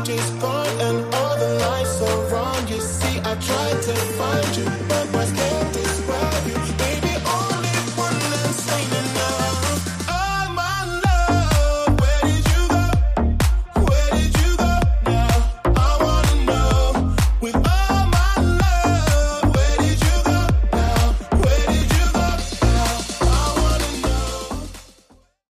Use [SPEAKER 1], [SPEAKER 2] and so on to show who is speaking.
[SPEAKER 1] just gone and all the lights are wrong. You see, I tried to